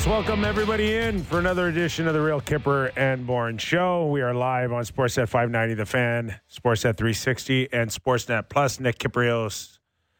Yes, welcome everybody in for another edition of the Real Kipper and Bourne Show. We are live on Sportsnet 590 The Fan, Sportsnet 360, and Sportsnet Plus. Nick Kypreos.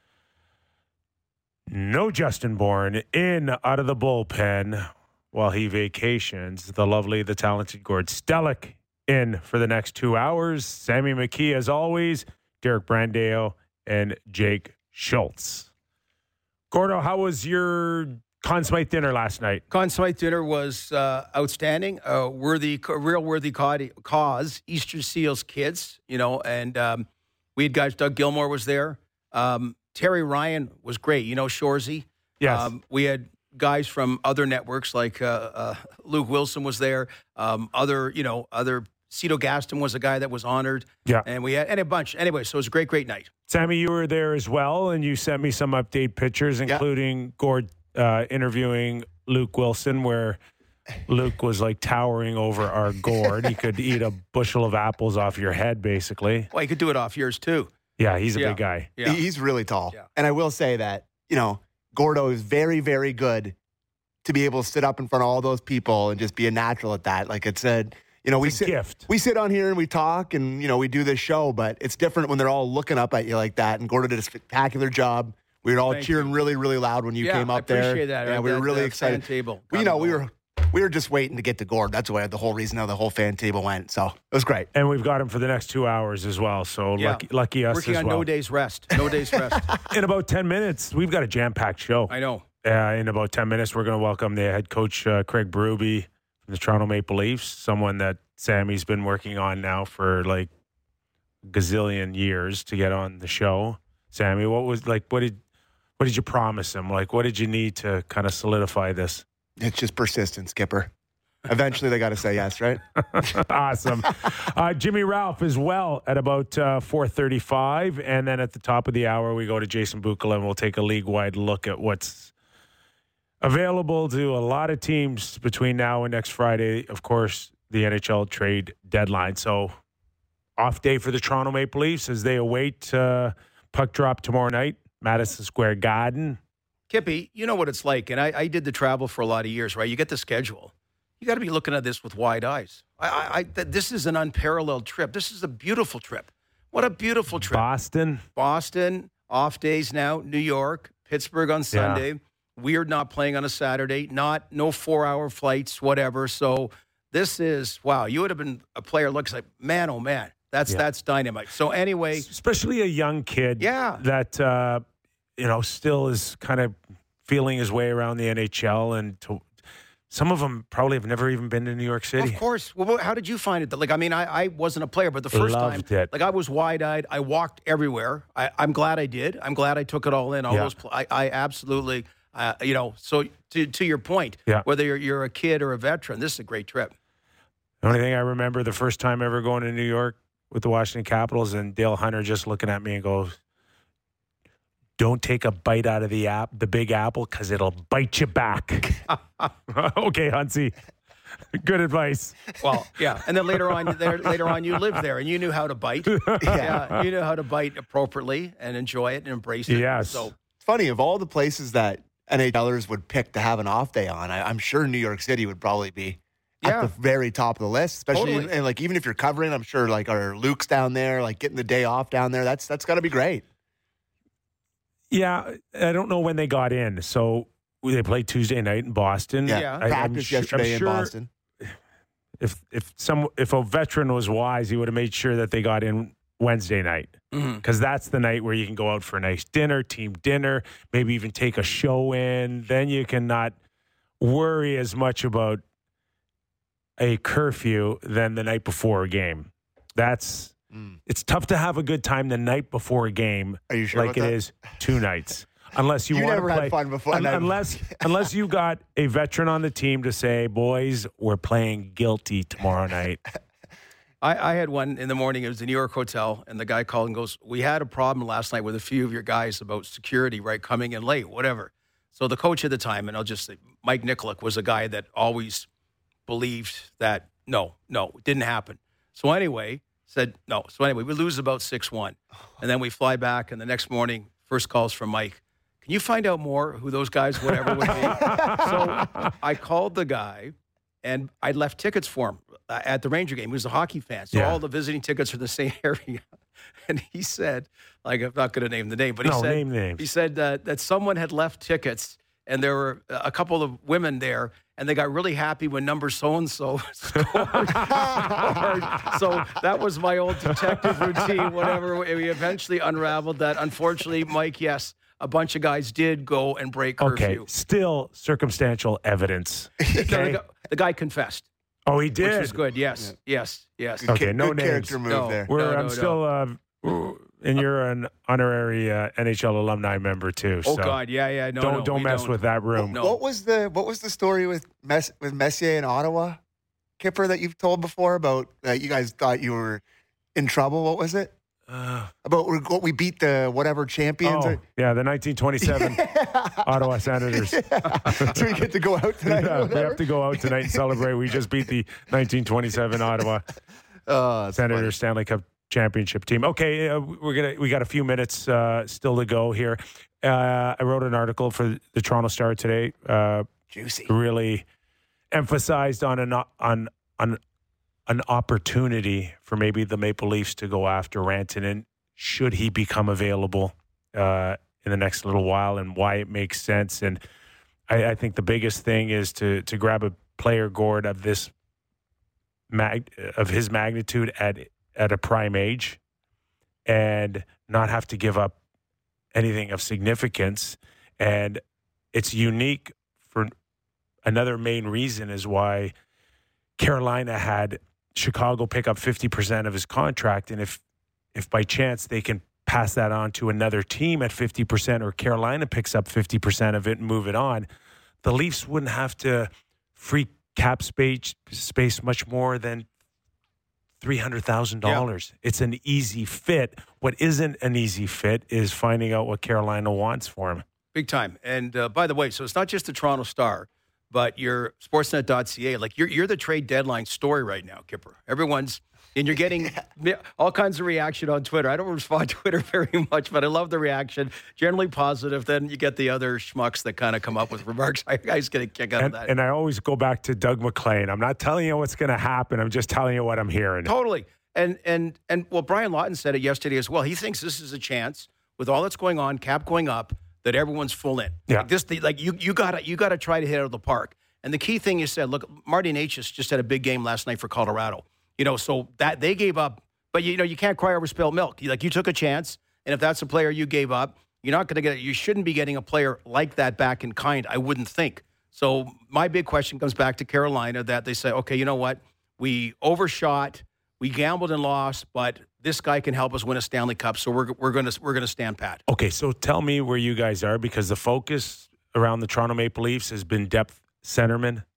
No Justin Bourne in out of the bullpen while he vacations. The lovely, the talented Gord Stellick in for the next 2 hours. Sammy McKee, as always, Derek Brandeo, and Jake Schultz. Gordo, how was your Conn Smythe dinner last night? Conn Smythe dinner was outstanding. Real worthy cause. Easter Seals kids, and we had guys. Doug Gilmore was there. Terry Ryan was great. Shorzy. Yes. We had guys from other networks like Luke Wilson was there. Other Cito Gaston was a guy that was honored. Yeah. And we had a bunch. Anyway, so it was a great night. Sammy, you were there as well, and you sent me some update pictures, including Gord interviewing Luke Wilson, where Luke was like towering over our Gord. He could eat a bushel of apples off your head, basically. Well, he could do it off yours too. Yeah, he's a big guy. Yeah. He's really tall. Yeah. And I will say that, Gordo is very, very good to be able to sit up in front of all those people and just be a natural at that. Like it said, we sit on here and we talk and, we do this show, but it's different when they're all looking up at you like that. And Gordo did a spectacular job. We were all cheering really, really loud when you came up there. I appreciate that. Yeah, we were really excited. Fan table. We were just waiting to get to Gord. That's the whole reason how the whole fan table went. So it was great. And we've got him for the next 2 hours as well. So lucky us Working as on well. no days rest. No days rest. In about 10 minutes, we've got a jam-packed show. I know. In about 10 minutes, we're going to welcome the head coach, Craig Berube from the Toronto Maple Leafs, someone that Sammy's been working on now for like gazillion years to get on the show. Sammy, what did you promise him? Like, what did you need to kind of solidify this? It's just persistence, Skipper. Eventually, they got to say yes, right? Awesome. Jimmy Ralph as well at about 4:35. And then at the top of the hour, we go to Jason Bukala, and we'll take a league-wide look at what's available to a lot of teams between now and next Friday. Of course, the NHL trade deadline. So, off day for the Toronto Maple Leafs as they await puck drop tomorrow night, Madison Square Garden. Kippy, you know what it's like, and I did the travel for a lot of years, right? You get the schedule. You got to be looking at this with wide eyes. This is an unparalleled trip. This is a beautiful trip. What a beautiful trip. Boston, off days now. New York, Pittsburgh on Sunday. Yeah. Weird not playing on a Saturday. No 4-hour flights, whatever. So this is, wow, you would have been a player looks like, man, oh man, that's dynamite. So anyway. Especially a young kid that, still is kind of feeling his way around the NHL, and some of them probably have never even been to New York City. Of course. Well, how did you find it? Like, I mean, I wasn't a player, but the first time, I was wide-eyed. I walked everywhere. I'm glad I did. I'm glad I took it all in. I absolutely, so to your point, whether you're a kid or a veteran, this is a great trip. The only thing I remember the first time ever going to New York with the Washington Capitals and Dale Hunter just looking at me and goes, "Don't take a bite out of the Big Apple, because it'll bite you back." Okay, Huntsy. Good advice. Well, yeah. And then later on, you lived there and you knew how to bite. Yeah, you knew how to bite appropriately and enjoy it and embrace it. Yes. So it's funny, of all the places that NHLers would pick to have an off day on, I'm sure New York City would probably be at the very top of the list, especially and like even if you're covering, I'm sure like our Luke's down there, like getting the day off down there. That's got to be great. Yeah, I don't know when they got in. So they played Tuesday night in Boston. Yeah, practice yesterday in Boston. If a veteran was wise, he would have made sure that they got in Wednesday night, because that's the night where you can go out for a nice dinner, team dinner, maybe even take a show in. Then you cannot worry as much about a curfew than the night before a game. It's tough to have a good time the night before a game. Are you sure like it is 2 nights? Unless you want never to play. had fun before. Unless you got a veteran on the team to say, "Boys, we're playing guilty tomorrow night." I had one in the morning. It was the New York hotel, and the guy called and goes, "We had a problem last night with a few of your guys about security, right, coming in late, whatever." So the coach at the time, and I'll just say, Mike Nikolic was a guy that always believed that no, it didn't happen. So anyway, said no. So anyway, we lose about 6-1. And then we fly back, and the next morning, first calls from Mike. can you find out more who those guys, whatever, would be? So I called the guy, and I left tickets for him at the Ranger game. He was a hockey fan, so all the visiting tickets are the same area. And he said, like, I'm not going to name the name, but name names. He said that someone had left tickets, and there were a couple of women there, and they got really happy when number so-and-so scored. So that was my old detective routine, whatever. We eventually unraveled that. Unfortunately, Mike, yes, a bunch of guys did go and break curfew. Okay, still circumstantial evidence. Okay. The guy confessed. Oh, he did? Which was good, yes. Okay, no good names. Character move there. I'm still... and you're an honorary NHL alumni member too. Oh so God, yeah. Don't mess with that room. No. What was the story with Messier in Ottawa, Kipper, that you've told before about you guys thought you were in trouble? What was it? About we beat the whatever champions? Yeah, the 1927 Ottawa Senators. So we get to go out tonight. Yeah, we have to go out tonight and celebrate. We just beat the 1927 Ottawa Senators Stanley Cup championship team. Okay, we got a few minutes still to go here. I wrote an article for the Toronto Star today. Juicy. Really emphasized on an opportunity for maybe the Maple Leafs to go after Rantanen should he become available in the next little while, and why it makes sense. And I think the biggest thing is to grab a player, Gord, of this of his magnitude at a prime age and not have to give up anything of significance. And it's unique for another main reason is why Carolina had Chicago pick up 50% of his contract. And if by chance they can pass that on to another team at 50%, or Carolina picks up 50% of it and move it on, the Leafs wouldn't have to free cap space much more than $300,000. Yeah. It's an easy fit. What isn't an easy fit is finding out what Carolina wants for him. Big time. And by the way, so it's not just the Toronto Star, but your Sportsnet.ca. Like you're the trade deadline story right now, Kipper. And you're getting all kinds of reaction on Twitter. I don't respond to Twitter very much, but I love the reaction. Generally positive. Then you get the other schmucks that kind of come up with remarks. I guys get a kick out of that. And I always go back to Doug McLean. I'm not telling you what's going to happen. I'm just telling you what I'm hearing. Totally. And well, Brian Lawton said it yesterday as well. He thinks this is a chance with all that's going on, cap going up, that everyone's full in. Yeah. You gotta try to hit out of the park. And the key thing you said, look, Marty Necas just had a big game last night for Colorado. So that they gave up, but you can't cry over spilled milk. You took a chance, and if that's a player you gave up, you're not going to get it. You shouldn't be getting a player like that back in kind, I wouldn't think. So my big question comes back to Carolina, that they say, okay, you know what? We overshot, we gambled and lost, but this guy can help us win a Stanley Cup, so we're going to stand pat. Okay, so tell me where you guys are, because the focus around the Toronto Maple Leafs has been depth centerman.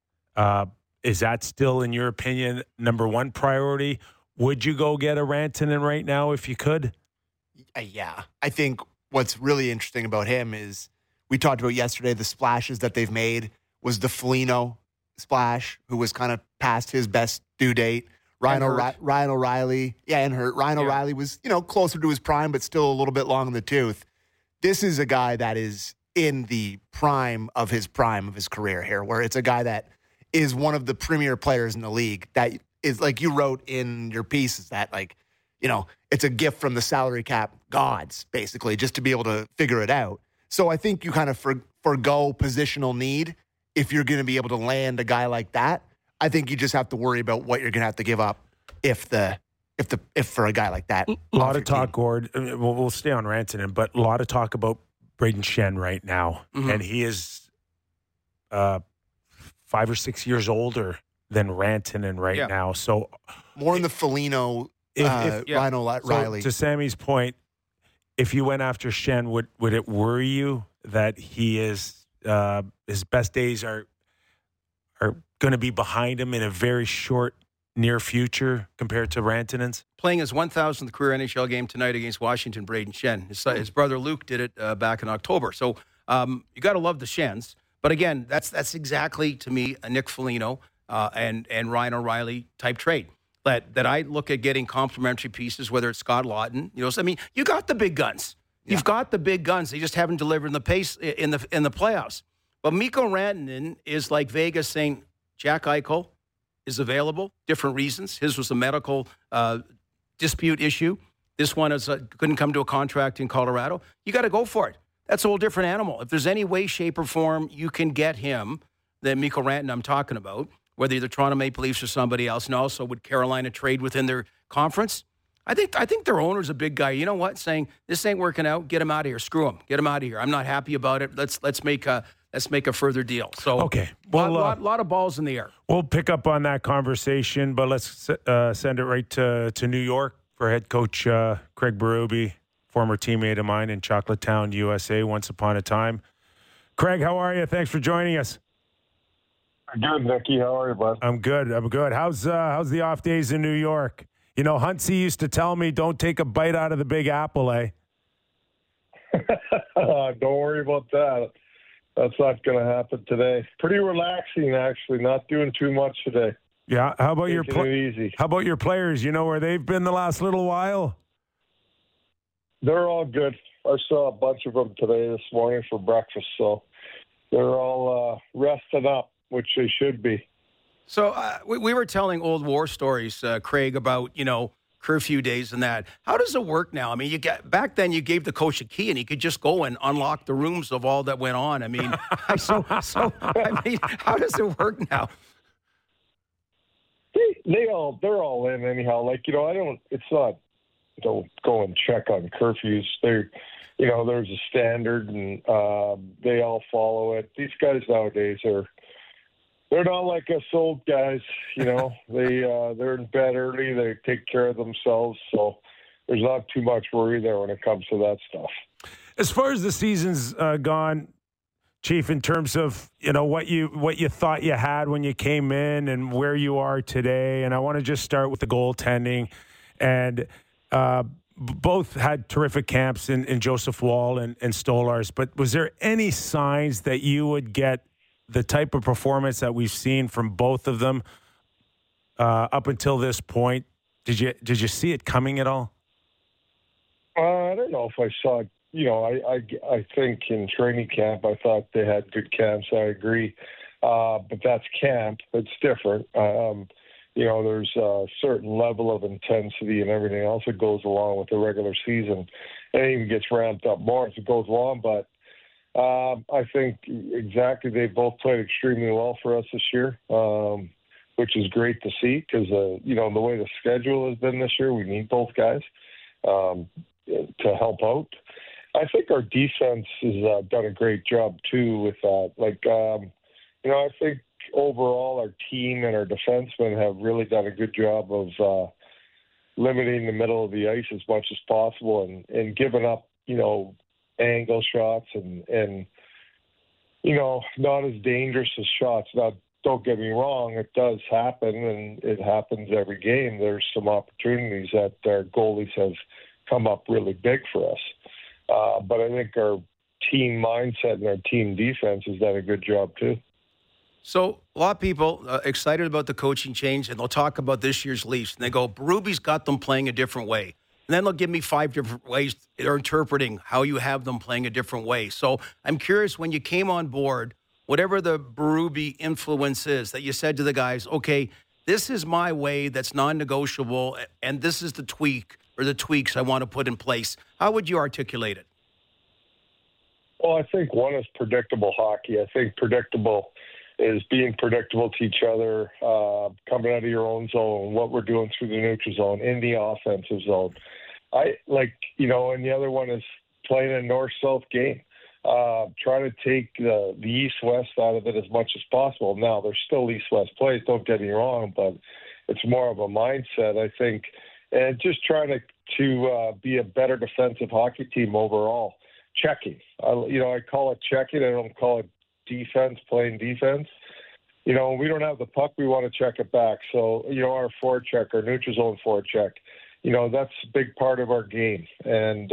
Is that still, in your opinion, number one priority? Would you go get a Rantanen right now if you could? Yeah. I think what's really interesting about him is we talked about yesterday the splashes that they've made was the Foligno splash, who was kind of past his best due date. Ryan O'Reilly. Yeah, and hurt. Ryan O'Reilly was, closer to his prime, but still a little bit long in the tooth. This is a guy that is in the prime of his career here, where it's a guy that is one of the premier players in the league. That is, like you wrote in your piece, is that it's a gift from the salary cap gods, basically, just to be able to figure it out. So I think you kind of forgo positional need if you're going to be able to land a guy like that. I think you just have to worry about what you're going to have to give up if for a guy like that. A lot of talk, Gord. We'll stay on Rantanen, but a lot of talk about Brayden Schenn right now, and he is 5 or 6 years older than Rantanen right now. So more in the Foligno, Ryan O'Reilly. So to Sammy's point, if you went after Schenn, would it worry you that he is his best days are going to be behind him in a very short near future compared to Rantanen's? Playing his 1,000th career NHL game tonight against Washington, Brayden Schenn. His brother Luke did it back in October. So you got to love the Schenns. But again, that's exactly, to me, a Nick Foligno and Ryan O'Reilly type trade. That I look at getting complementary pieces, whether it's Scott Laughton. You got the big guns. You've got the big guns. They just haven't delivered in the pace in the playoffs. But Mikko Rantanen is like Vegas saying Jack Eichel is available, different reasons. His was a medical dispute issue. This one is couldn't come to a contract in Colorado. You got to go for it. That's a whole different animal. If there's any way, shape, or form you can get him, then Mikko Rantanen I'm talking about, whether you're the Toronto Maple Leafs or somebody else, and also would Carolina trade within their conference? I think their owner's a big guy. You know what? Saying this ain't working out, get him out of here. Screw him. Get him out of here. I'm not happy about it. Let's make a further deal. So okay, well, lot of balls in the air. We'll pick up on that conversation, but let's send it right to New York for head coach Craig Berube, former teammate of mine in Chocolatetown, USA, once upon a time. Craig, how are you? Thanks for joining us. Good, Nicky. How are you, bud? I'm good. How's the off days in New York? You know, Huntsy used to tell me, don't take a bite out of the Big Apple, eh? Don't worry about that. That's not going to happen today. Pretty relaxing, actually. Not doing too much today. Yeah. How about easy. How about your players? You know where they've been the last little while? They're all good. I saw a bunch of them today this morning for breakfast, so they're all rested up, which they should be. So we were telling old war stories, Craig, about, curfew days and that. How does it work now? I mean, back then you gave the coach a key and he could just go and unlock the rooms of all that went on. I mean, I mean, how does it work now? They're all in anyhow. Like, it's not, don't go and check on curfews. There's a standard and they all follow it. These guys nowadays they're not like us old guys, they're in bed early. They take care of themselves. So there's not too much worry there when it comes to that stuff. As far as the season's gone, Chief, in terms of, what you thought you had when you came in and where you are today. And I want to just start with the goaltending. And both had terrific camps in Joseph Woll and Stolarz. But was there any signs that you would get the type of performance that we've seen from both of them up until this point? Did you see it coming at all? I don't know if I saw it. I think in training camp, I thought they had good camps. I agree. But that's camp. It's different. There's a certain level of intensity and everything else that goes along with the regular season. And it even gets ramped up more as it goes along. But I think exactly they both played extremely well for us this year, which is great to see because, the way the schedule has been this year, we need both guys to help out. I think our defense has done a great job, too, with that. I think overall our team and our defensemen have really done a good job of limiting the middle of the ice as much as possible and giving up, angle shots and not as dangerous as shots. Now, don't get me wrong, it does happen, and it happens every game. There's some opportunities that our goalies have come up really big for us. But I think our team mindset and our team defense has done a good job, too. So a lot of people excited about the coaching change, and they'll talk about this year's Leafs. And they go, Berube's got them playing a different way. And then they'll give me 5 different ways they're interpreting how you have them playing a different way. So I'm curious, when you came on board, whatever the Berube influence is, that you said to the guys, okay, this is my way that's non-negotiable, and this is the tweak or the tweaks I want to put in place. How would you articulate it? Well, I think one is predictable hockey. I think predictable is being predictable to each other, coming out of your own zone, what we're doing through the neutral zone, in the offensive zone. And the other one is playing a north-south game. Trying to take the east-west out of it as much as possible. Now, there's still east-west plays, don't get me wrong, but it's more of a mindset, I think, and just trying to be a better defensive hockey team overall. Checking. I call it checking. I don't call it defense, playing defense. We don't have the puck, we want to check it back. So, our forecheck, our neutral zone forecheck, that's a big part of our game. And,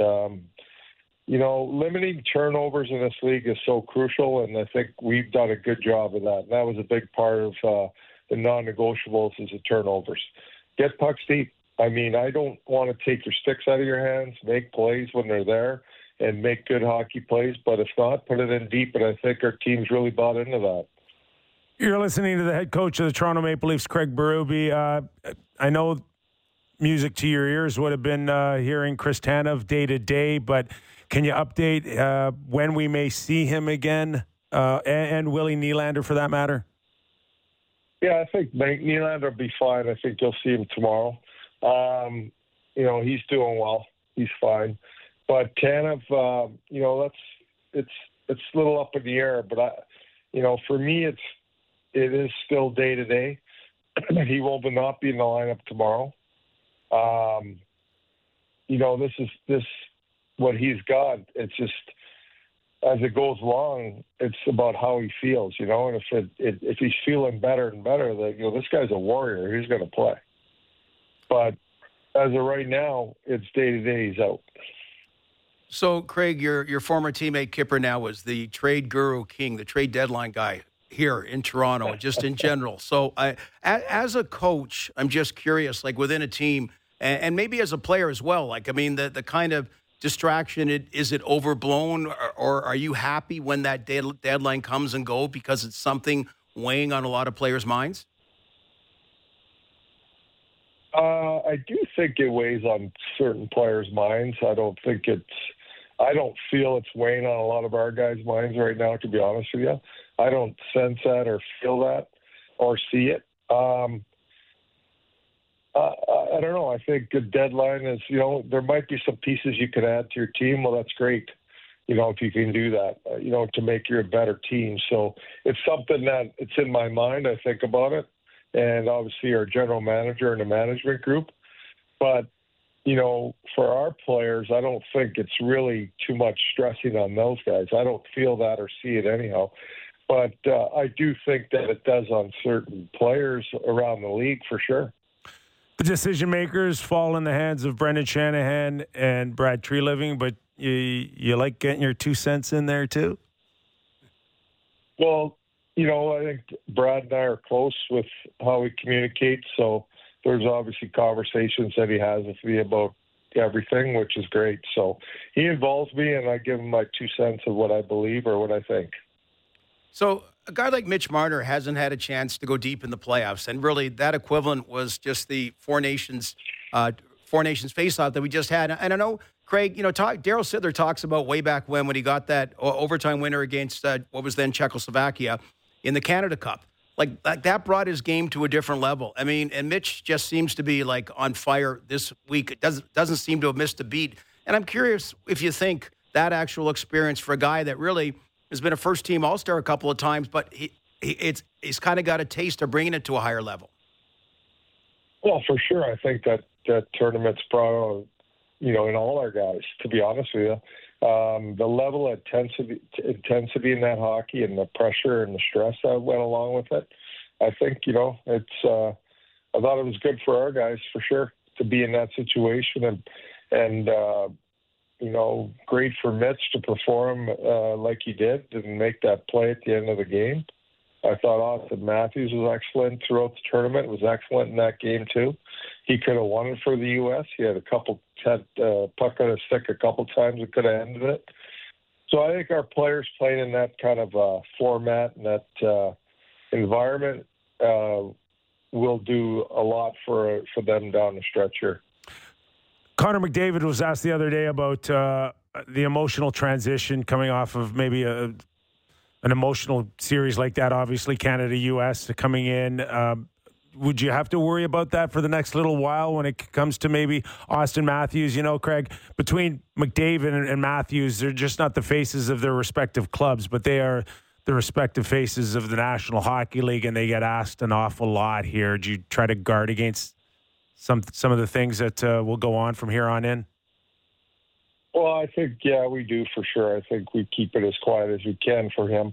limiting turnovers in this league is so crucial, and I think we've done a good job of that. And that was a big part of the non-negotiables is the turnovers. Get pucks deep. I mean, I don't want to take your sticks out of your hands, make plays when they're there. and make good hockey plays. But if not, put it in deep. And I think our team's really bought into that. You're listening to the head coach of the Toronto Maple Leafs, Craig Berube. I know music to your ears would have been hearing Chris Tanev day to day, but can you update when we may see him again and Willie Nylander for that matter? Yeah, I think Nylander will be fine. I think you'll see him tomorrow. He's doing well. He's fine. But Tanev, it's a little up in the air. But for me, it is still day to day. He will not be in the lineup tomorrow. This what he's got. It's just as it goes along, it's about how he feels, And if he's feeling better and better, that this guy's a warrior. He's going to play. But as of right now, it's day to day. He's out. So, Craig, your former teammate Kipper now was the trade guru king, the trade deadline guy here in Toronto, just in general. So, as a coach, I'm just curious, like within a team, and maybe as a player as well. The kind of distraction, is it overblown, or are you happy when that deadline comes and go because it's something weighing on a lot of players' minds? I do think it weighs on certain players' minds. I don't feel it's weighing on a lot of our guys' minds right now, to be honest with you. I don't sense that or feel that or see it. I don't know. I think the deadline is, there might be some pieces you could add to your team. Well, that's great, if you can do that, to make you a better team. So it's something that it's in my mind. I think about it. And obviously our general manager and the management group. But, for our players, I don't think it's really too much stressing on those guys. I don't feel that or see it anyhow. But I do think that it does on certain players around the league for sure. The decision makers fall in the hands of Brendan Shanahan and Brad Treliving, but you like getting your 2 cents in there too? Well, I think Brad and I are close with how we communicate, so there's obviously conversations that he has with me about everything, which is great. So he involves me, and I give him my 2 cents of what I believe or what I think. So a guy like Mitch Marner hasn't had a chance to go deep in the playoffs, and really that equivalent was just the Four Nations face-off that we just had. And I know, Craig, Daryl Sittler talks about way back when he got that overtime winner against what was then Czechoslovakia in the Canada Cup. Like that brought his game to a different level. I mean, and Mitch just seems to be like on fire this week. It doesn't seem to have missed a beat. And I'm curious if you think that actual experience for a guy that really has been a first-team All-Star a couple of times, but he's kind of got a taste of bringing it to a higher level. Well, for sure. I think that tournament's brought on, in all our guys, to be honest with you. The level of intensity in that hockey and the pressure and the stress that went along with it, I think, it's. I thought it was good for our guys for sure to be in that situation, and great for Mitch to perform like he did and make that play at the end of the game. I thought Austin Matthews was excellent throughout the tournament. Was excellent in that game too. He could have won it for the U.S. He had puck on his stick a couple times and could have ended it. So I think our players playing in that kind of format and that environment will do a lot for them down the stretch here. Connor McDavid was asked the other day about the emotional transition coming off of maybe an emotional series like that, obviously Canada-U.S. coming in. Would you have to worry about that for the next little while when it comes to maybe Austin Matthews? Craig, between McDavid and Matthews, they're just not the faces of their respective clubs, but they are the respective faces of the National Hockey League, and they get asked an awful lot here. Do you try to guard against some of the things that will go on from here on in? Well, I think, we do for sure. I think we keep it as quiet as we can for him.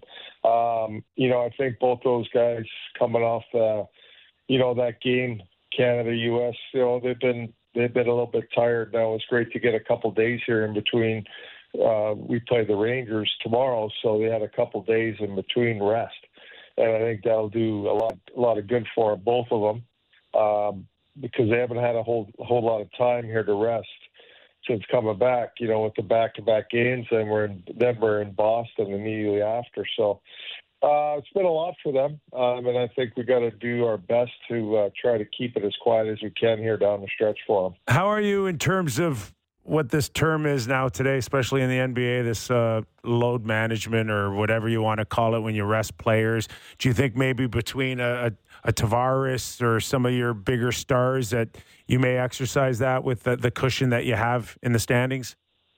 I think both those guys coming off that game, Canada-U.S., they've been a little bit tired now. It's great to get a couple days here in between. We play the Rangers tomorrow, so they had a couple days in between rest. And I think that'll do a lot of good for both of them because they haven't had a whole lot of time here to rest. since coming back, with the back-to-back games, and we're in Boston immediately after. So it's been a lot for them, and I think we got to do our best to try to keep it as quiet as we can here down the stretch for them. How are you in terms of what this term is now today, especially in the NBA, this load management or whatever you want to call it when you rest players? Do you think maybe between a Tavares or some of your bigger stars that you may exercise that with the cushion that you have in the standings?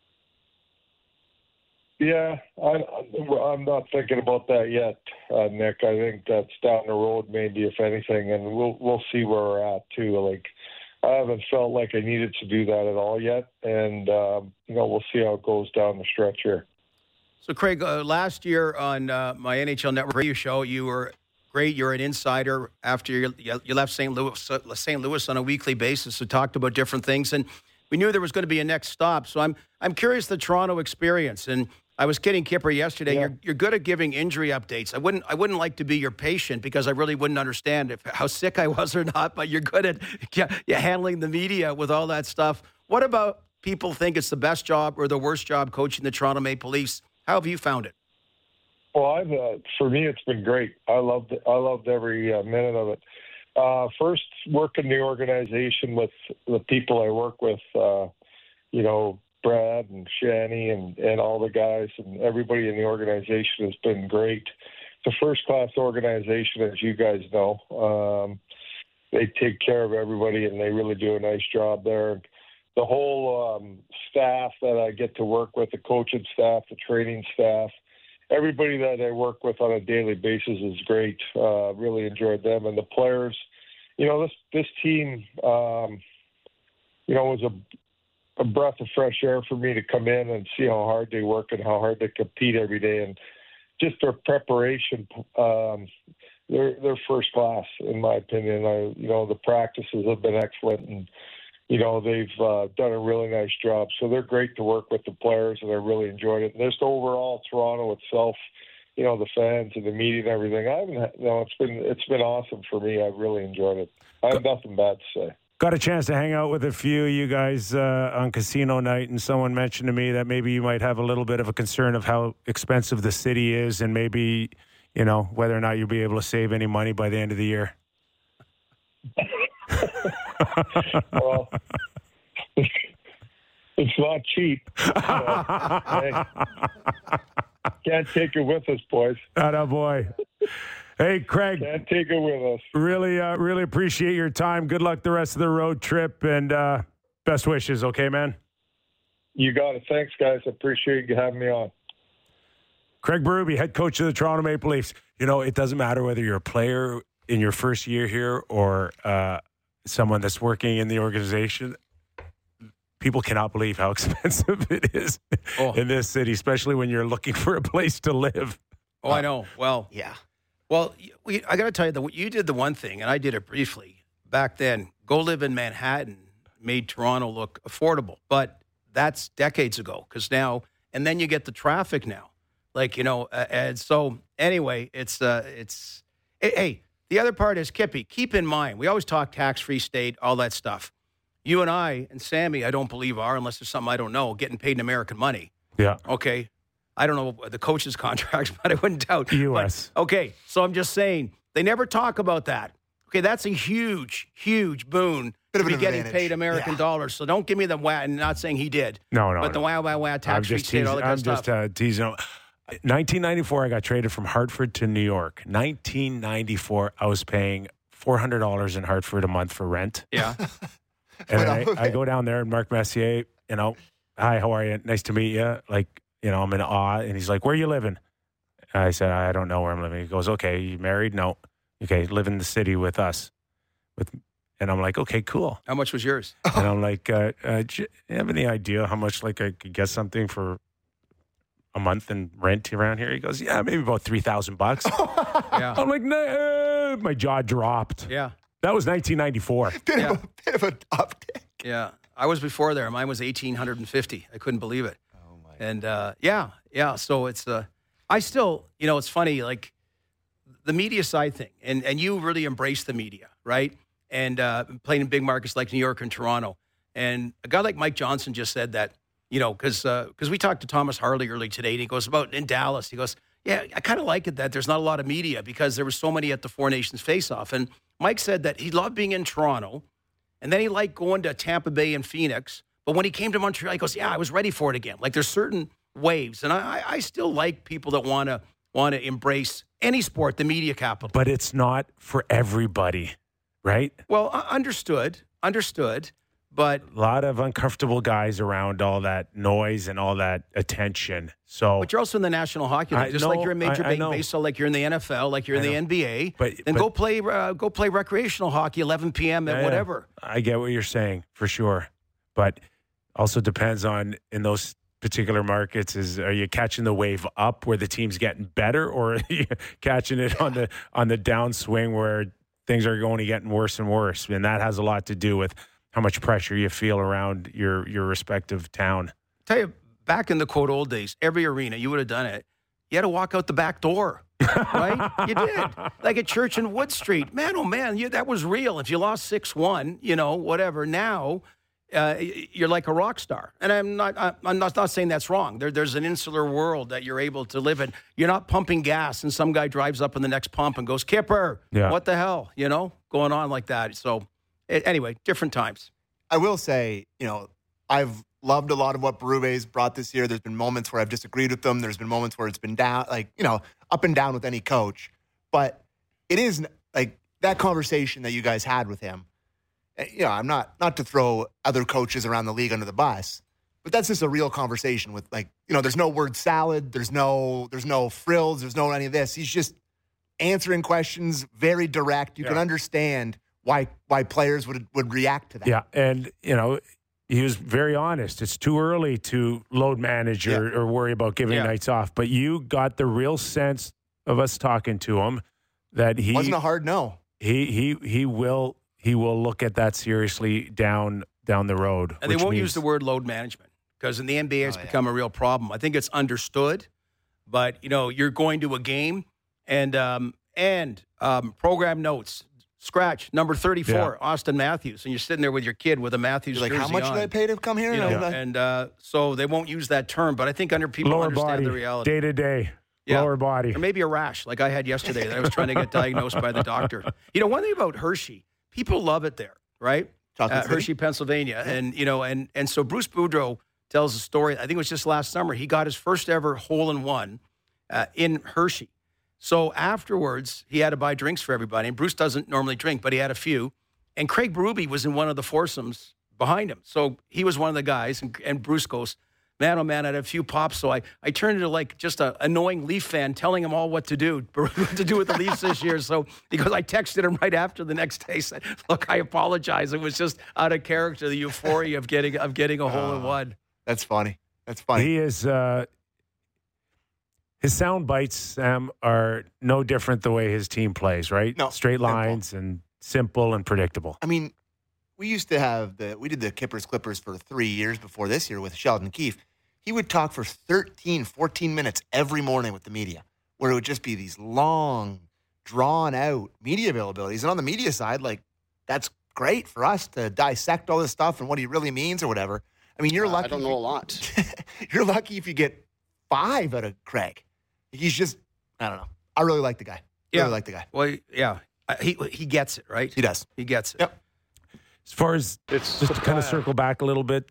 Yeah, I'm not thinking about that yet, Nick. I think that's down the road, maybe, if anything, and we'll see where we're at too. Like, I haven't felt like I needed to do that at all yet, and we'll see how it goes down the stretch here. So, Craig, last year on my NHL Network radio show, you were great. You're an insider after you left St. Louis on a weekly basis. So, talked about different things, and we knew there was going to be a next stop. So, I'm curious the Toronto experience. And I was kidding Kipper yesterday. Yeah. You're good at giving injury updates. I wouldn't like to be your patient because I really wouldn't understand how sick I was or not. But you're good at handling the media with all that stuff. What about people think it's the best job or the worst job coaching the Toronto Maple Leafs? How have you found it? Well, for me, it's been great. I loved every minute of it. First, working the organization with the people I work with, Brad and Shani and all the guys and everybody in the organization has been great. It's a first-class organization, as you guys know. They take care of everybody, and they really do a nice job there. The whole staff that I get to work with, the coaching staff, the training staff, everybody that I work with on a daily basis is great. Really enjoyed them. And the players, this team, was a breath of fresh air for me to come in and see how hard they work and how hard they compete every day. And just their preparation, they're first class, in my opinion. The practices have been excellent, and they've done a really nice job. So they're great to work with the players, and I really enjoyed it. And just overall, Toronto itself, the fans and the media and everything. It's been awesome for me. I've really enjoyed it. I have nothing bad to say. Got a chance to hang out with a few of you guys on casino night, and someone mentioned to me that maybe you might have a little bit of a concern of how expensive the city is, and maybe, whether or not you'll be able to save any money by the end of the year. Well, it's not cheap. Can't take it with us, boys. Atta boy. Hey, Craig. Can't take it with us. Really appreciate your time. Good luck the rest of the road trip, and best wishes, okay, man? You got it. Thanks, guys. I appreciate you having me on. Craig Berube, head coach of the Toronto Maple Leafs. It doesn't matter whether you're a player in your first year here or someone that's working in the organization. People cannot believe how expensive it is in this city, especially when you're looking for a place to live. Oh, I know. Well, yeah. Well, I got to tell you, you did the one thing, and I did it briefly back then. Go live in Manhattan made Toronto look affordable, but that's decades ago. Because now, and then you get the traffic now, and so anyway, it's. Hey, the other part is, Kippy, keep in mind, we always talk tax-free state, all that stuff. You and I and Sammy, I don't believe are, unless there's something I don't know, getting paid in American money. Yeah. Okay. I don't know the coach's contracts, but I wouldn't doubt. U.S. But, okay, so I'm just saying, they never talk about that. Okay, that's a huge, huge boon to be getting paid American dollars. So don't give me the wah, and not saying he did. No. But the wah, tax-free state, all that kind of stuff. I'm just teasing. 1994, I got traded from Hartford to New York. 1994, I was paying $400 in Hartford a month for rent. Yeah. And I go down there, and Mark Messier, hi, how are you? Nice to meet you. I'm in awe. And he's like, where are you living? I said, I don't know where I'm living. He goes, okay, you married? No. Okay, live in the city with us. And I'm like, okay, cool. How much was yours? And I'm like, do you have any idea how much I could get something for a month in rent around here? He goes, yeah, maybe about $3,000. Yeah. I'm like, no. My jaw dropped. Yeah. That was 1994. Bit of an uptick. Yeah. I was before there. Mine was $1,850. I couldn't believe it. Oh, my. And, yeah. So it's, I still, it's funny, the media side thing. And you really embrace the media, right? And playing in big markets like New York and Toronto. And a guy like Mike Johnson just said that, because we talked to Thomas Harley earlier today, and he goes about in Dallas. He goes, yeah, I kind of like it that there's not a lot of media because there were so many at the Four Nations face-off. And Mike said that he loved being in Toronto, and then he liked going to Tampa Bay and Phoenix. But when he came to Montreal, he goes, yeah, I was ready for it again. Like there's certain waves. And I still like people that want to embrace any sport, the media capital. But it's not for everybody, right? Well, understood. But a lot of uncomfortable guys around all that noise and all that attention. But you're also in the National Hockey League, like you're in Major League Baseball, like you're in the NFL, like you're in the NBA. But go play recreational hockey, 11 p.m. at whatever. I get what you're saying for sure, but also depends on in those particular markets. Are you catching the wave up where the team's getting better, or are you catching it on the downswing where things are going to getting worse and worse? And that has a lot to do with how much pressure you feel around your respective town. Tell you, back in the quote old days, every arena, you would have done it. You had to walk out the back door, right? You did. Like at Church and Wood Street. Man, oh man, that was real. If you lost 6-1, whatever. Now, you're like a rock star. And I'm not saying that's wrong. There's an insular world that you're able to live in. You're not pumping gas and some guy drives up in the next pump and goes, Kipper, what the hell, going on like that. So anyway, different times. I will say, I've loved a lot of what Berube's brought this year. There's been moments where I've disagreed with them. There's been moments where it's been down, up and down with any coach. But it is like that conversation that you guys had with him. I'm not to throw other coaches around the league under the bus, but that's just a real conversation with there's no word salad. There's no frills. There's no any of this. He's just answering questions, very direct. You can understand why players would react to that. Yeah, and he was very honest. It's too early to load manage or worry about giving nights off. But you got the real sense of us talking to him that he wasn't a hard no. He will look at that seriously down the road. And they won't use the word load management because in the NBA it's become a real problem. I think it's understood, but you're going to a game and program notes. Scratch, number 34, Austin Matthews. And you're sitting there with your kid with a Matthews jersey on. How much did I pay to come here? And so they won't use that term. But I think people lower understand body, the reality. Day-to-day, lower body. Or maybe a rash like I had yesterday that I was trying to get diagnosed by the doctor. One thing about Hershey, people love it there, right? Hershey, Pennsylvania. And so Bruce Boudreau tells a story. I think it was just last summer. He got his first ever hole-in-one in Hershey. So afterwards, he had to buy drinks for everybody. And Bruce doesn't normally drink, but he had a few. And Craig Berube was in one of the foursomes behind him. So he was one of the guys. And Bruce goes, man, oh man, I had a few pops. So I turned into like just an annoying Leaf fan telling him all what to do with the Leafs this year. So he goes, I texted him right after the next day, said, look, I apologize. It was just out of character, the euphoria of getting a hole-in-one. That's funny. He is... His sound bites, Sam, are no different the way his team plays, right? No, straight lines and simple and predictable. I mean, we used to have we did the Kippers Clippers for 3 years before this year with Sheldon Keefe. He would talk for 13, 14 minutes every morning with the media, where it would just be these long, drawn-out media availabilities. And on the media side, that's great for us to dissect all this stuff and what he really means or whatever. I mean, you're lucky. I don't know a lot. You're lucky if you get 5 out of Craig. He's just, I don't know. I really like the guy. Really like the guy. Well, yeah. He gets it, right? He does. He gets it. Yep. As far as, just to kind of circle back a little bit,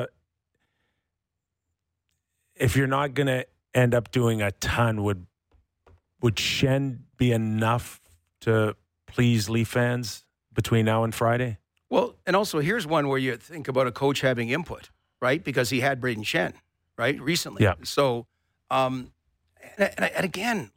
if you're not going to end up doing a ton, would Schenn be enough to please Leaf fans between now and Friday? Well, and also here's one where you think about a coach having input, right? Because he had Brayden Schenn, right, recently. Yeah. So, and again,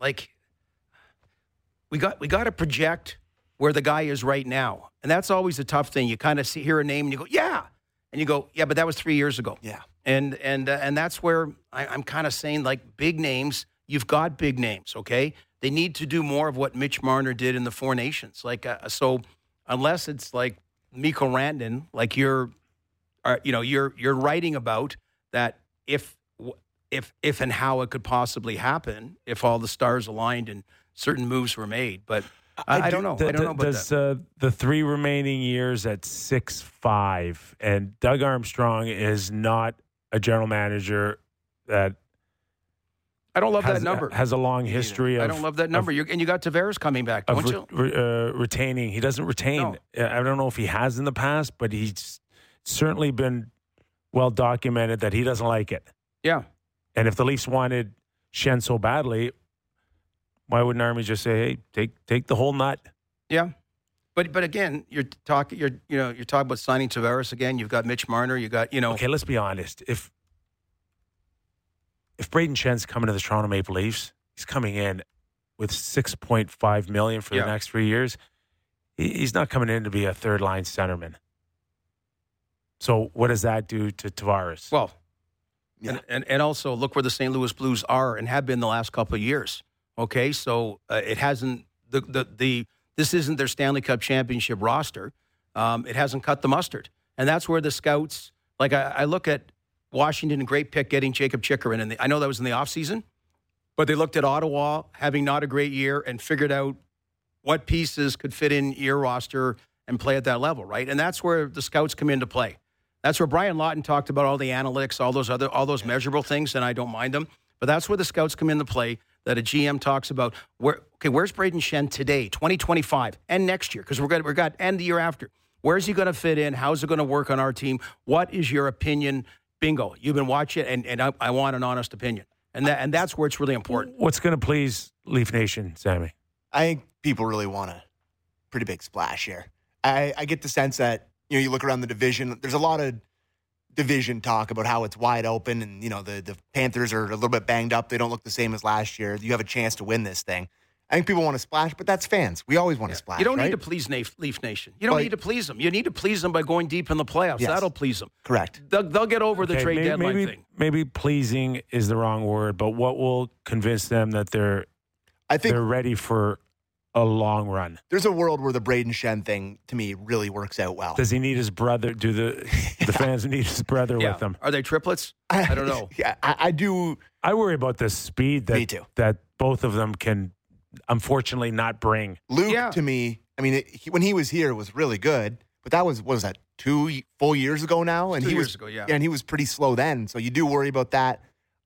we got to project where the guy is right now, and that's always a tough thing. You kind of hear a name and you go, yeah, and you go, yeah, but that was 3 years ago. Yeah, and that's where I'm kind of saying, big names. You've got big names, okay? They need to do more of what Mitch Marner did in the Four Nations. So unless it's like Mikko Rantanen, you're writing about that if and how it could possibly happen if all the stars aligned and certain moves were made. But I don't know. I don't know about does, that. The 3 remaining years at 6'5", and Doug Armstrong is not a general manager that I don't love that number. Has a long history of. I don't love that number. And you got Tavares coming back, don't you? Retaining. He doesn't retain. No. I don't know if he has in the past, but he's certainly been well documented that he doesn't like it. Yeah. And if the Leafs wanted Schenn so badly, why wouldn't Army just say, "Hey, take the whole nut"? Yeah. But again, you're talking about signing Tavares again. You've got Mitch Marner. You got Okay, let's be honest. If Brayden Schenn's coming to the Toronto Maple Leafs, he's coming in with $6.5 million for the next 3 years. He's not coming in to be a third-line centerman. So what does that do to Tavares? Well, and also look where the St. Louis Blues are and have been the last couple of years. Okay, so it hasn't this isn't their Stanley Cup championship roster. It hasn't cut the mustard, and that's where the scouts I look at. Washington, a great pick getting Jacob Chikrin. And I know that was in the offseason, but they looked at Ottawa having not a great year and figured out what pieces could fit in your roster and play at that level, right? And that's where the scouts come into play. That's where Brian Lawton talked about all the analytics, all those measurable things, and I don't mind them. But that's where the scouts come into play, that a GM talks about, where's Brayden Schenn today, 2025, and next year? Because we're got and the year after. Where's he going to fit in? How's it going to work on our team? What is your opinion? Bingo. You've been watching, and I want an honest opinion. And that's where it's really important. What's going to please Leaf Nation, Sammy? I think people really want a pretty big splash here. I get the sense that, you look around the division, there's a lot of division talk about how it's wide open and, the Panthers are a little bit banged up. They don't look the same as last year. You have a chance to win this thing. I think people want to splash, but that's fans. We always want to splash. You don't right? need to please Leaf Nation. You don't need to please them. You need to please them by going deep in the playoffs. Yes. That'll please them. Correct. They'll get over the trade deadline thing. Maybe pleasing is the wrong word, but what will convince them that they're ready for a long run? There's a world where the Brayden Schenn thing, to me, really works out well. Does he need his brother? Do the fans need his brother with them? Are they triplets? I don't know. Yeah, I do. I worry about the speed me too. that both of them can unfortunately not bring. Luke, to me, when he was here, was really good, but that was 2 full years ago now? And 2 years ago, yeah. And he was pretty slow then, so you do worry about that.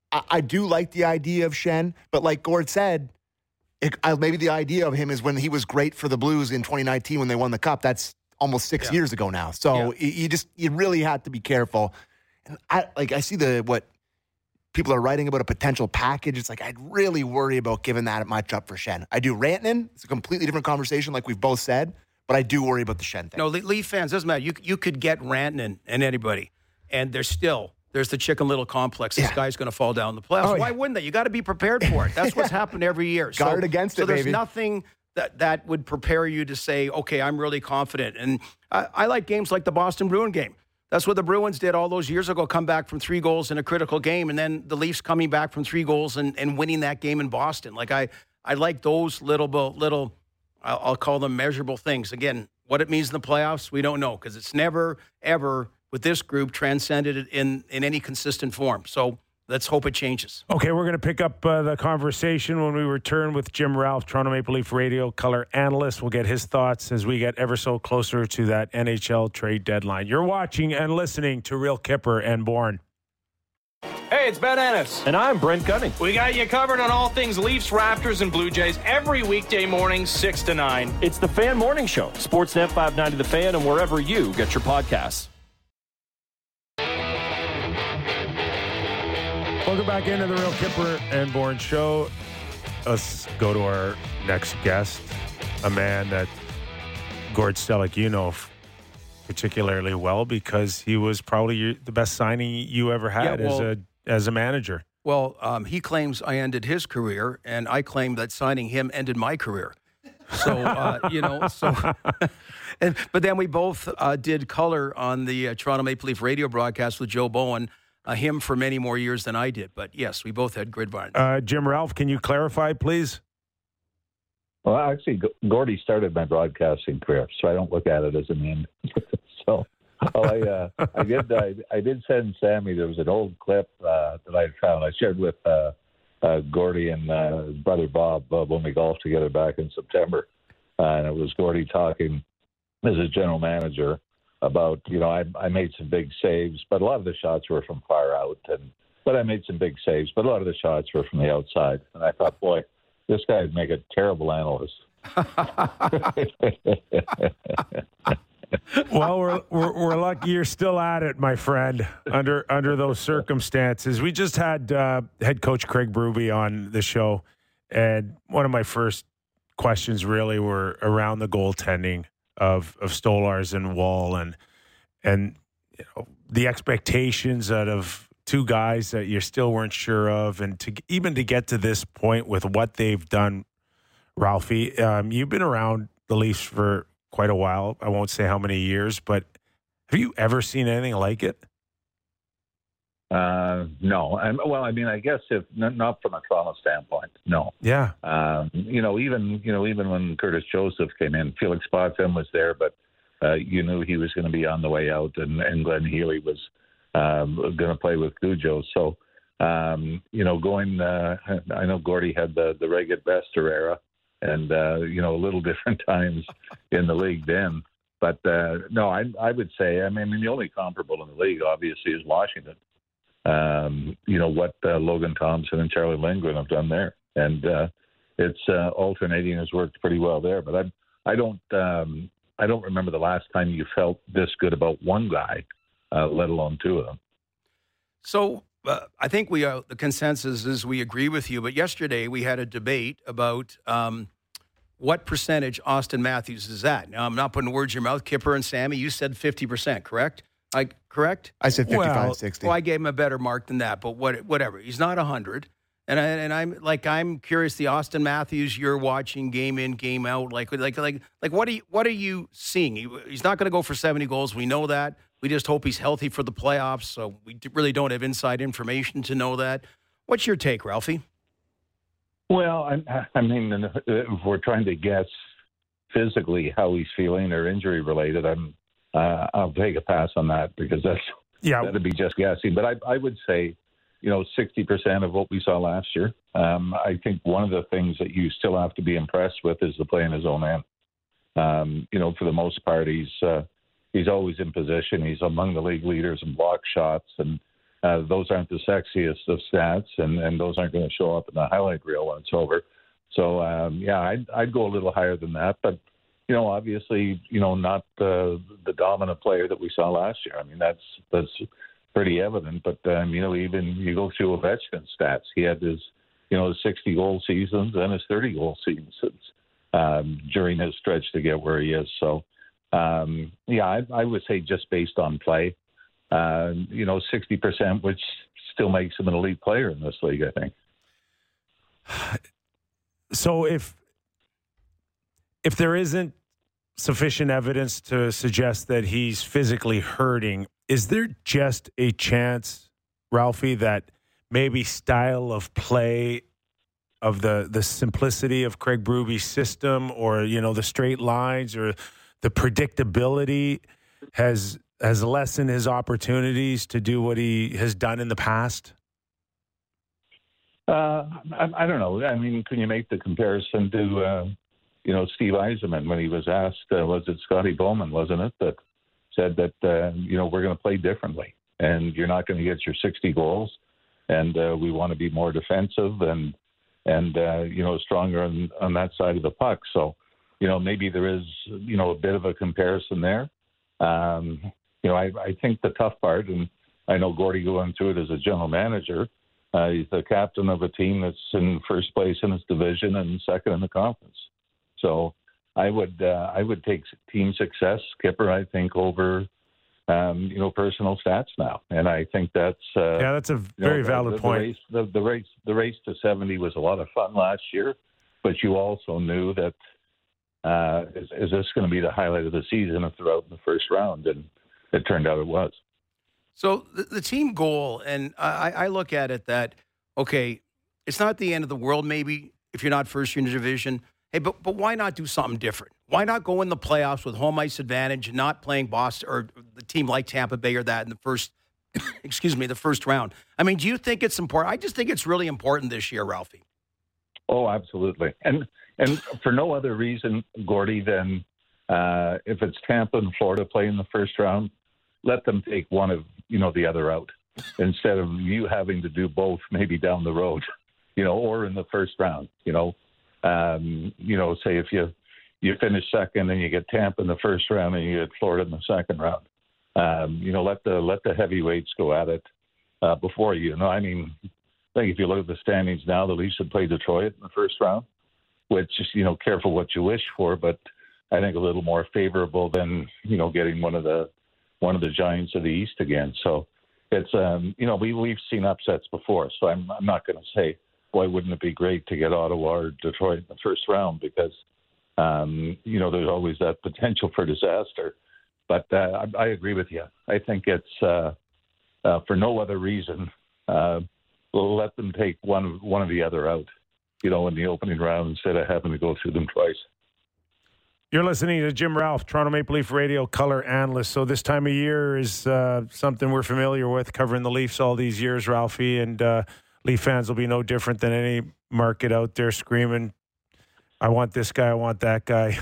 I do like the idea of Schenn, but like Gord said, maybe the idea of him is when he was great for the Blues in 2019 when they won the Cup. That's almost 6 years ago now. So you really have to be careful. And I see what people are writing about a potential package. It's I'd really worry about giving that much up for Schenn. I do Rantanen. It's a completely different conversation, like we've both said, but I do worry about the Schenn thing. No, Leaf fans, doesn't matter. You could get Rantanen and anybody, and there's the Chicken Little complex. This guy's going to fall down the playoffs. Why wouldn't they? You got to be prepared for it. That's what's happened every year. Guard against it, baby. So there's baby. nothing that would prepare you to say, okay, I'm really confident. And I like games like the Boston Bruin game. That's what the Bruins did all those years ago, come back from 3 goals in a critical game, and then the Leafs coming back from 3 goals and winning that game in Boston. I like those little, I'll call them measurable things. Again, what it means in the playoffs, we don't know, because it's never, ever, with this group, transcended in any consistent form. So let's hope it changes. Okay, we're going to pick up the conversation when we return with Jim Ralph, Toronto Maple Leaf radio color analyst. We'll get his thoughts as we get ever so closer to that NHL trade deadline. You're watching and listening to Real Kipper and Bourne. Hey, it's Ben Ennis. And I'm Brent Gunning. We got you covered on all things Leafs, Raptors, and Blue Jays every weekday morning, 6 to 9. It's the Fan Morning Show. Sportsnet 590 The Fan and wherever you get your podcasts. Welcome back into the Real Kipper and Bourne show. Let's go to our next guest, a man that Gord Stellick, particularly well because he was probably the best signing you ever had as a manager. Well, he claims I ended his career, and I claim that signing him ended my career. So, but then we both did color on the Toronto Maple Leaf radio broadcast with Joe Bowen. Him for many more years than I did. But yes, we both had Gridbarn. Jim Ralph, can you clarify, please? Well, actually, Gordy started my broadcasting career, so I don't look at it as a meme. I did send Sammy. There was an old clip that I found. I shared with Gordy and his brother Bob when we golfed together back in September. and it was Gordy talking as a general manager about, I made some big saves, but a lot of the shots were from far out, but I made some big saves, but a lot of the shots were from the outside. And I thought, boy, this guy would make a terrible analyst. Well, we're lucky you're still at it, my friend, under those circumstances. We just had head coach Craig Berube on the show, and one of my first questions really were around the goaltending of Stolarz and Wall, and the expectations out of two guys that you still weren't sure of, and to get to this point with what they've done. Ralphie, you've been around the Leafs for quite a while. I won't say how many years, but have you ever seen anything like it? No. I guess if not from a trauma standpoint, no. Yeah. Even when Curtis Joseph came in, Felix Potvin was there, but you knew he was going to be on the way out, and Glenn Healy was going to play with Cujo. So, going. I know Gordy had the Reget Vester era, and a little different times in the league then. But no, I would say, the only comparable in the league obviously is Washington. What Logan Thompson and Charlie Lindgren have done there, and it's alternating has worked pretty well there. But I don't remember the last time you felt this good about one guy, let alone two of them. So I think the consensus is we agree with you. But yesterday we had a debate about what percentage Austin Matthews is at. Now, I'm not putting words in your mouth. Kipper and Sammy, you said 50%, correct? Correct? I said 55, 60. Well, I gave him a better mark than that, but whatever. He's not 100. And I'm curious, the Austin Matthews you're watching game in, game out, like what are you seeing? He's not going to go for 70 goals. We know that. We just hope he's healthy for the playoffs. So we really don't have inside information to know that. What's your take, Ralphie? Well, if we're trying to guess physically how he's feeling or injury related, I'll take a pass on that because that'd be just guessing. But I would say, 60% of what we saw last year. I think one of the things that you still have to be impressed with is the play in his own end. For the most part, he's always in position. He's among the league leaders in block shots, and those aren't the sexiest of stats, and those aren't going to show up in the highlight reel when it's over. So, I'd go a little higher than that, but obviously, not the dominant player that we saw last year. That's pretty evident. But even you go through Ovechkin's stats, he had his 60 goal seasons and his 30 goal seasons during his stretch to get where he is. So I would say just based on play, 60%, which still makes him an elite player in this league, I think. So if there isn't sufficient evidence to suggest that he's physically hurting, is there just a chance, Ralphie, that maybe style of play of the simplicity of Craig Berube's system, or the straight lines or the predictability has lessened his opportunities to do what he has done in the past? I don't know. Can you make the comparison to Steve Yzerman when he was asked, was it Scotty Bowman, wasn't it, that said that, we're going to play differently and you're not going to get your 60 goals and we want to be more defensive and stronger on that side of the puck. So, maybe there is, a bit of a comparison there. I think the tough part, and I know Gordy going through it as a general manager, he's the captain of a team that's in first place in his division and second in the conference. So I would take team success, Kipper, I think, over personal stats now, and I think that's that's a very valid point. The race to 70 was a lot of fun last year, but you also knew that is this going to be the highlight of the season if they're out in the first round, and it turned out it was. So the team goal, and I look at it that, okay, it's not the end of the world maybe if you're not first in your division. Hey, but why not do something different? Why not go in the playoffs with home ice advantage and not playing Boston or the team like Tampa Bay or that in the first, the first round? Do you think it's important? I just think it's really important this year, Ralphie. Oh, absolutely. And, And for no other reason, Gordy, than if it's Tampa and Florida play in the first round, let them take one of, the other out instead of you having to do both maybe down the road, or in the first round, say if you finish second and you get Tampa in the first round and you get Florida in the second round, let the heavyweights go at it before you. I think if you look at the standings now, the Leafs would play Detroit in the first round, which is, careful what you wish for, but I think a little more favorable than, getting one of the giants of the East again. So it's, we've seen upsets before. So I'm not going to say, boy, wouldn't it be great to get Ottawa or Detroit in the first round, because, there's always that potential for disaster. But I agree with you. I think it's for no other reason. We'll let them take one of the other out, in the opening round instead of having to go through them twice. You're listening to Jim Ralph, Toronto Maple Leaf Radio color analyst. So this time of year is something we're familiar with, covering the Leafs all these years, Ralphie, and Leaf fans will be no different than any market out there screaming, I want this guy, I want that guy.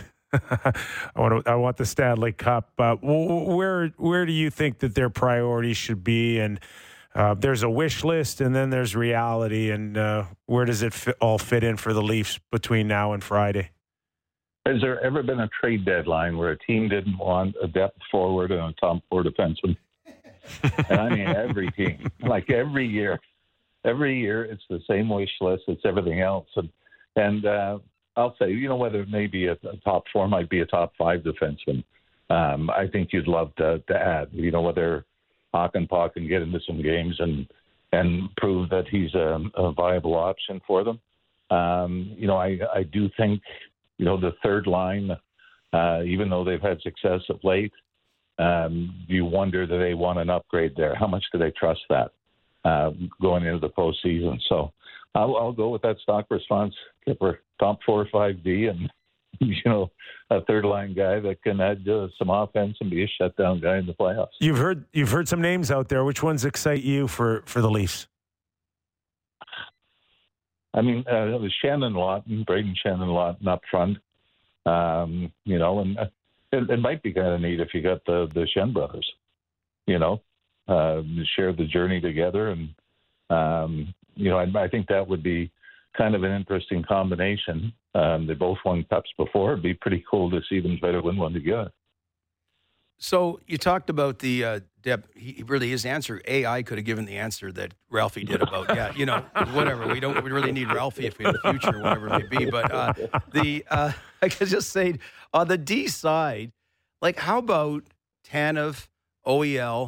I want the Stanley Cup. Where do you think that their priorities should be? And there's a wish list, and then there's reality. And where does it all fit in for the Leafs between now and Friday? Has there ever been a trade deadline where a team didn't want a depth forward and a top four defenseman? And I mean, every team, like every year it's the same wish list. It's everything else. And I'll say, whether it may be a top four, might be a top five defenseman. I think you'd love to add, whether Hakanpää can get into some games and prove that he's a viable option for them. I do think, the third line, even though they've had success of late, you wonder, do they want an upgrade there? How much do they trust that going into the postseason? So I'll go with that stock response. Kipper, top 4 or 5D, and a third line guy that can add some offense and be a shutdown guy in the playoffs. You've heard some names out there. Which ones excite you for the Leafs? I mean, the Braden Shannon Lawton up front, and it might be kind of neat if you got the Shen brothers, share the journey together. And, I think that would be kind of an interesting combination. They both won cups before. It'd be pretty cool to see them try to win one together. So you talked about the Deb. His answer. AI could have given the answer that Ralphie did about whatever. We really need Ralphie if we in the future, whatever it may be. But I could just say on the D side, like how about Tanev, OEL,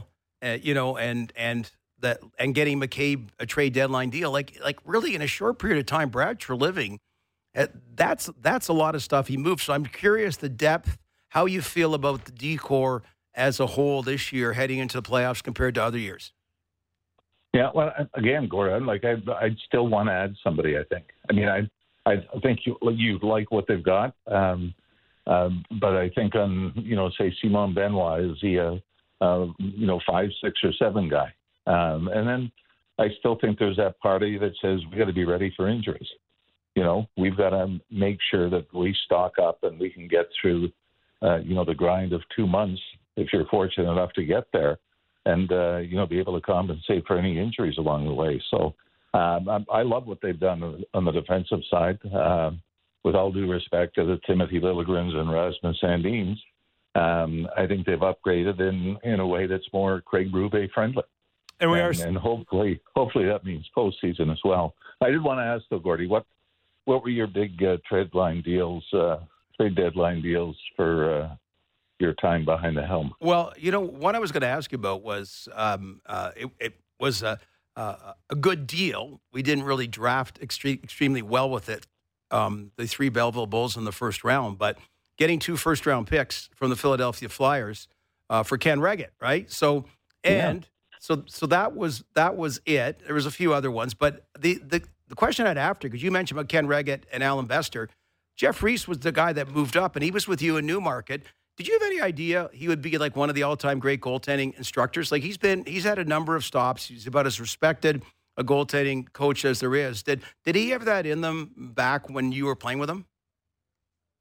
and getting McCabe a trade deadline deal, like really in a short period of time. Brad Treliving, that's a lot of stuff he moved. So I'm curious the depth. How you feel about the D-core as a whole this year heading into the playoffs compared to other years? Yeah, well, again, Gordon, I'd still want to add somebody, I think. I mean, I think you like what they've got, but I think on, say Simon Benoit, is he a 5, 6, or 7 guy? And then I still think there's that party that says we got to be ready for injuries. We've got to make sure that we stock up and we can get through the grind of 2 months, if you're fortunate enough to get there, and, be able to compensate for any injuries along the way. So I love what they've done on the defensive side. With all due respect to the Timothy Liljegren's and Rasmus Sandins, I think they've upgraded in a way that's more Craig Berube friendly. And hopefully that means postseason as well. I did want to ask though, Gordy, what were your big trade deadline deals for your time behind the helm? Well, what I was going to ask you about was it was a good deal. We didn't really draft extremely well with it, the 3 Belleville Bulls in the first round, but getting 2 first-round picks from the Philadelphia Flyers for Ken Reggett, right? So that was it. There was a few other ones, but the question I'd after, because you mentioned about Ken Reggett and Alan Bester, Jeff Reese was the guy that moved up, and he was with you in Newmarket. Did you have any idea he would be like one of the all-time great goaltending instructors? Like he's had a number of stops. He's about as respected a goaltending coach as there is. Did he have that in them back when you were playing with him?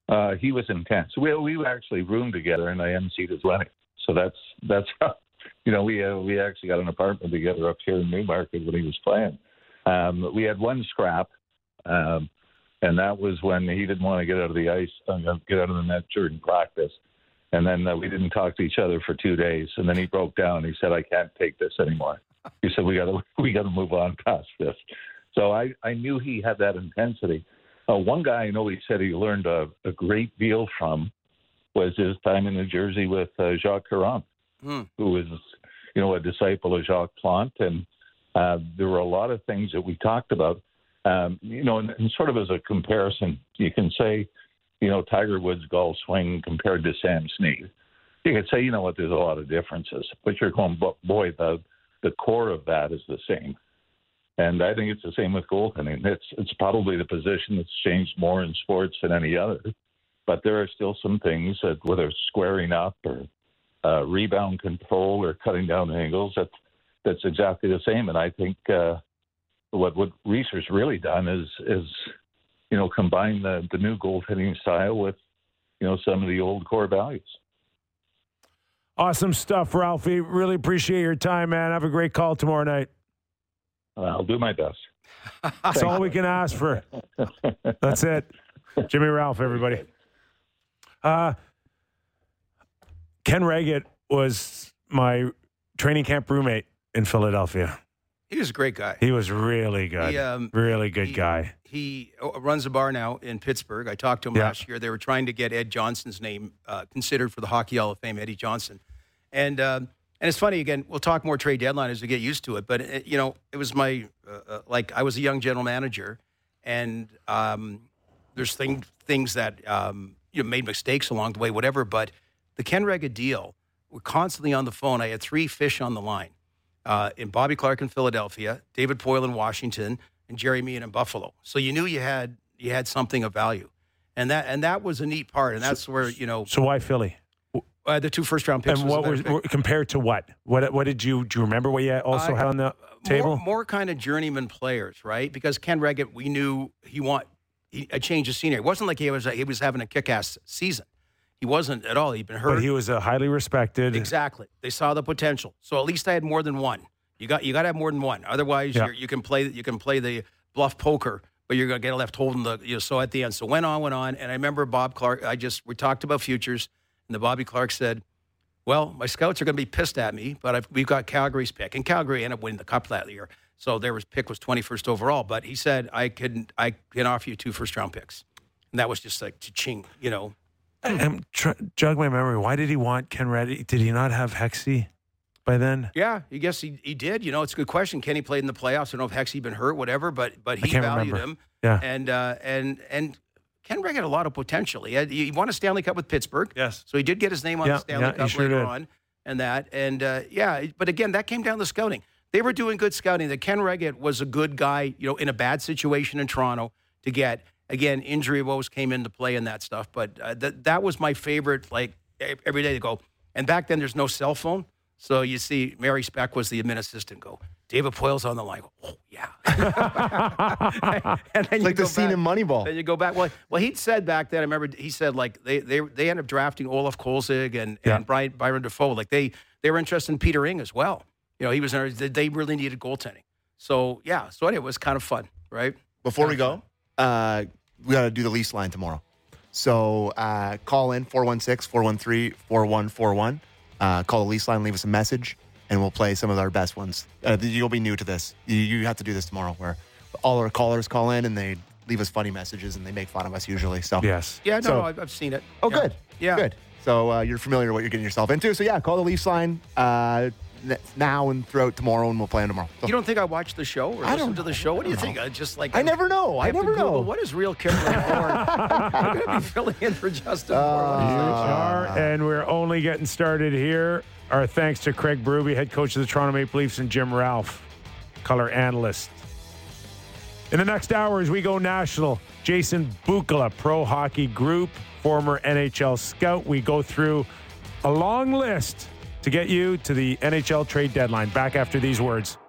He was intense. We actually roomed together, and I emceed his wedding. So that's how, we actually got an apartment together up here in Newmarket when he was playing. We had one scrap, and that was when he didn't want to get out of the ice, get out of the net during practice. And then we didn't talk to each other for 2 days. And then he broke down. He said, "I can't take this anymore." He said, "We got to move on past this." So I knew he had that intensity. One guy I know he said he learned a great deal from was his time in New Jersey with Jacques Caron, who was, a disciple of Jacques Plante. And there were a lot of things that we talked about, and sort of as a comparison, you can say, Tiger Woods' golf swing compared to Sam Snead. You could say, there's a lot of differences, but you're going, boy, the core of that is the same. And I think it's the same with goaltending. It's probably the position that's changed more in sports than any other. But there are still some things that, whether it's squaring up or rebound control or cutting down angles, that's exactly the same. And I think what Reeser's really done is combine the new goaltending style with, some of the old core values. Awesome stuff, Ralphie. Really appreciate your time, man. Have a great call tomorrow night. I'll do my best. That's all we can ask for. That's it. Jimmy Ralph, everybody. Ken Reggett was my training camp roommate in Philadelphia. He was a great guy. He was really good. Really good guy. He runs a bar now in Pittsburgh. I talked to him last year. They were trying to get Ed Johnson's name considered for the Hockey Hall of Fame, Eddie Johnson. And it's funny, again, we'll talk more trade deadline as we get used to it. But, it was my, I was a young general manager. And there's things that, made mistakes along the way, whatever. But the Ken Reggett deal, we're constantly on the phone. I had 3 fish on the line. In Bobby Clarke in Philadelphia, David Poile in Washington, and Jerry Meehan in Buffalo. So you knew you had something of value. And that was a neat part. And that's where, So why Philly? The 2 first-round picks. And what were compared to what? What did you do? You remember what you also had on the table? More kind of journeyman players, right? Because Ken Reggett, we knew a change of scenery. It wasn't like he was having a kick-ass season. He wasn't at all. He'd been hurt. But he was highly respected. Exactly. They saw the potential. So at least I had more than one. You got to have more than one. Otherwise, you can play the bluff poker, but you're going to get left holding the. So at the end, so went on, and I remember Bob Clarke. We talked about futures. And the Bobby Clarke said, "Well, my scouts are going to be pissed at me, but we've got Calgary's pick." And Calgary ended up winning the Cup that year. So their pick was 21st overall. But he said, I can offer you 2 first-round picks. And that was just like cha-ching, Jog my memory. Why did he want Ken Reggett? Did he not have Hexie by then? Yeah, I guess he did. It's a good question. Kenny played in the playoffs. I don't know if Hexie been hurt, whatever, but he valued him. Yeah. And Ken Reggett had a lot of potential. He won a Stanley Cup with Pittsburgh. Yes. So he did get his name on the Stanley Cup later on. And that. And, but again, that came down to scouting. They were doing good scouting. That Ken Reggett was a good guy, in a bad situation in Toronto to get. Again, injury woes came into play and that stuff. But that was my favorite, every day to go. And back then, there's no cell phone. So you see, Mary Speck was the admin assistant. Go, David Poile's on the line. Go, oh, yeah. And then like the scene in Moneyball. Then you go back. Well, he'd said back then, I remember he said, they ended up drafting Olaf Kolzig and Byron Dafoe. They were interested in Peter Ing as well. He was they really needed goaltending. So, yeah. So anyway, it was kind of fun, right? Before we go, we got to do the lease line tomorrow. So call in 416-413-4141. Call the lease line, leave us a message, and we'll play some of our best ones. You'll be new to this. You have to do this tomorrow, where all our callers call in and they leave us funny messages and they make fun of us usually. So yes, yeah, no, I've seen it. Oh, yeah. Good, yeah, good. So you're familiar with what you're getting yourself into. So yeah, call the lease line now and throughout tomorrow, and we'll play them tomorrow. So. You don't think I watch the show or listen to the show? What do you think? I never know. I never know. What is real Kipling Horn? I'm going to be filling in for Justin Moore. And we're only getting started here. Our thanks to Craig Berube, head coach of the Toronto Maple Leafs, and Jim Ralph, color analyst. In the next hour, as we go national, Jason Bukala, Pro Hockey Group, former NHL scout. We go through a long list to get you to the NHL trade deadline. Back after these words.